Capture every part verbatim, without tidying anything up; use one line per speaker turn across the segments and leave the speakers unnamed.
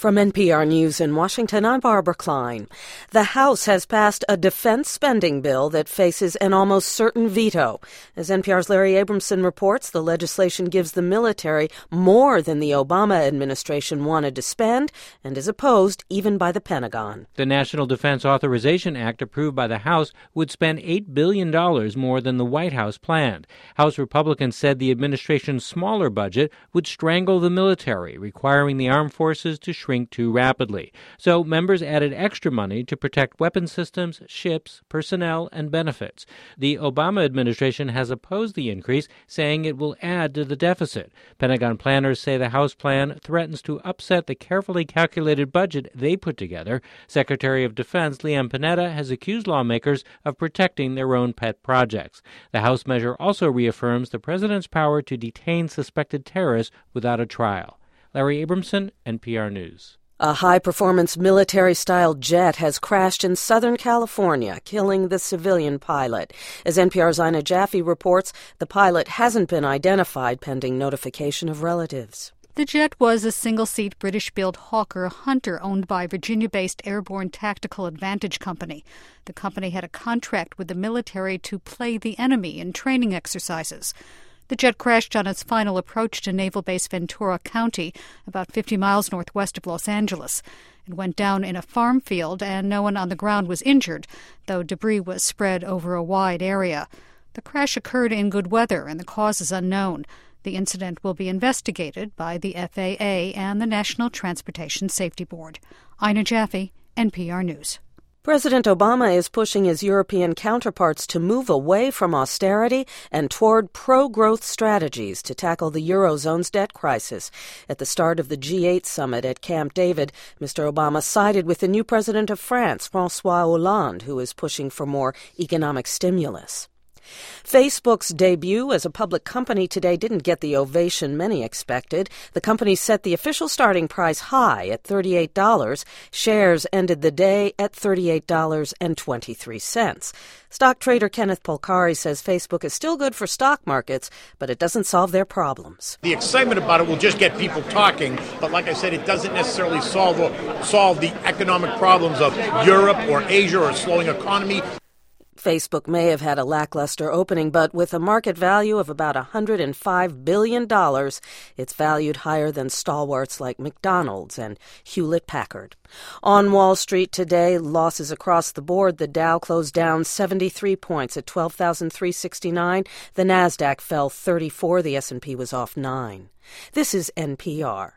From N P R News in Washington, I'm Barbara Klein. The House has passed a defense spending bill that faces an almost certain veto. As N P R's Larry Abramson reports, the legislation gives the military more than the Obama administration wanted to spend and is opposed even by the Pentagon.
The National Defense Authorization Act approved by the House would spend eight billion dollars more than the White House planned. House Republicans said the administration's smaller budget would strangle the military, requiring the armed forces to shrink too rapidly. So members added extra money to protect weapon systems, ships, personnel, and benefits. The Obama administration has opposed the increase, saying it will add to the deficit. Pentagon planners say the House plan threatens to upset the carefully calculated budget they put together. Secretary of Defense Leon Panetta has accused lawmakers of protecting their own pet projects. The House measure also reaffirms the president's power to detain suspected terrorists without a trial. Larry Abramson, N P R News.
A high-performance military-style jet has crashed in Southern California, killing the civilian pilot. As N P R's Ina Jaffe reports, the pilot hasn't been identified pending notification of relatives.
The jet was a single-seat British-built Hawker Hunter owned by Virginia-based Airborne Tactical Advantage Company. The company had a contract with the military to play the enemy in training exercises. The jet crashed on its final approach to Naval Base Ventura County, about fifty miles northwest of Los Angeles. It went down in a farm field, and no one on the ground was injured, though debris was spread over a wide area. The crash occurred in good weather, and the cause is unknown. The incident will be investigated by the F A A and the National Transportation Safety Board. Ina Jaffe, N P R News.
President Obama is pushing his European counterparts to move away from austerity and toward pro-growth strategies to tackle the Eurozone's debt crisis. At the start of the G eight summit at Camp David, Mister Obama sided with the new president of France, François Hollande, who is pushing for more economic stimulus. Facebook's debut as a public company today didn't get the ovation many expected. The company set the official starting price high at thirty-eight dollars. Shares ended the day at thirty-eight dollars and twenty-three cents. Stock trader Kenneth Polcari says Facebook is still good for stock markets, but it doesn't solve their problems.
The excitement about it will just get people talking, but like I said, it doesn't necessarily solve, solve the economic problems of Europe or Asia or a slowing economy.
Facebook may have had a lackluster opening, but with a market value of about one hundred five billion dollars, it's valued higher than stalwarts like McDonald's and Hewlett-Packard. On Wall Street today, losses across the board. The Dow closed down seventy-three points at twelve thousand three hundred sixty-nine. The Nasdaq fell thirty-four. The S and P was off nine. This is N P R.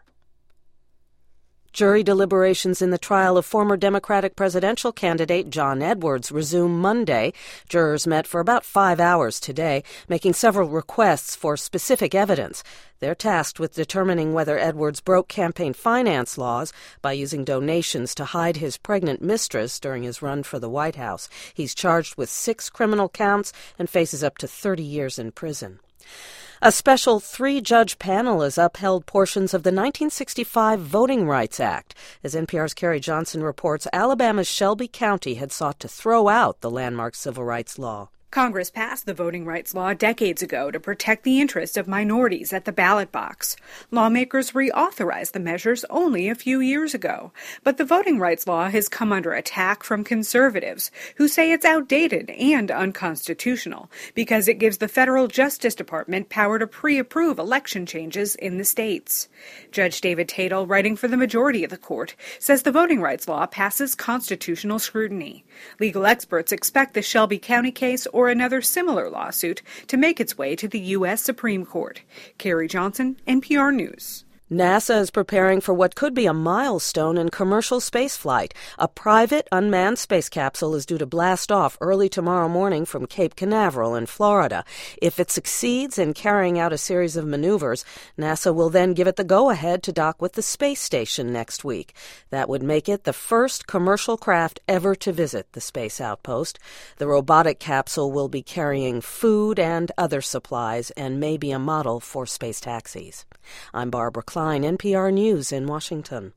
Jury deliberations in the trial of former Democratic presidential candidate John Edwards resume Monday. Jurors met for about five hours today, making several requests for specific evidence. They're tasked with determining whether Edwards broke campaign finance laws by using donations to hide his pregnant mistress during his run for the White House. He's charged with six criminal counts and faces up to thirty years in prison. A special three-judge panel has upheld portions of the nineteen sixty-five Voting Rights Act. As N P R's Carrie Johnson reports, Alabama's Shelby County had sought to throw out the landmark civil rights law.
Congress passed the voting rights law decades ago to protect the interests of minorities at the ballot box. Lawmakers reauthorized the measures only a few years ago. But the voting rights law has come under attack from conservatives who say it's outdated and unconstitutional because it gives the federal Justice Department power to pre-approve election changes in the states. Judge David Tatel, writing for the majority of the court, says the voting rights law passes constitutional scrutiny. Legal experts expect the Shelby County case or another similar lawsuit to make its way to the U S Supreme Court. Carrie Johnson, N P R News.
NASA is preparing for what could be a milestone in commercial spaceflight. A private unmanned space capsule is due to blast off early tomorrow morning from Cape Canaveral in Florida. If it succeeds in carrying out a series of maneuvers, NASA will then give it the go-ahead to dock with the space station next week. That would make it the first commercial craft ever to visit the space outpost. The robotic capsule will be carrying food and other supplies and may be a model for space taxis. I'm Barbara Klein, N P R News in Washington.